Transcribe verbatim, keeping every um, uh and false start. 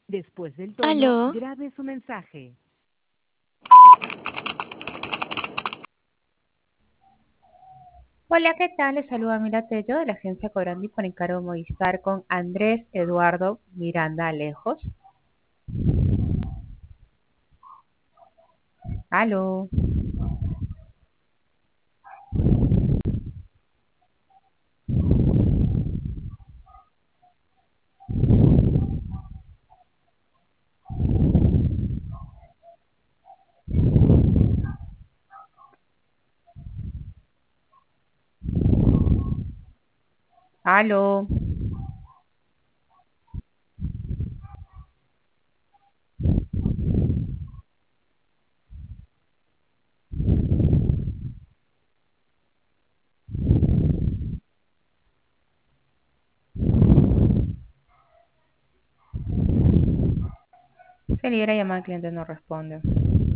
Después del tono, Aló, grabe su mensaje. Hola, ¿qué tal? Les saluda Mila Tello de la agencia Cobrandi por encargo Movistar con Andrés Eduardo Miranda Alejos. Aló. Aló. Se libera llamada al cliente no responde.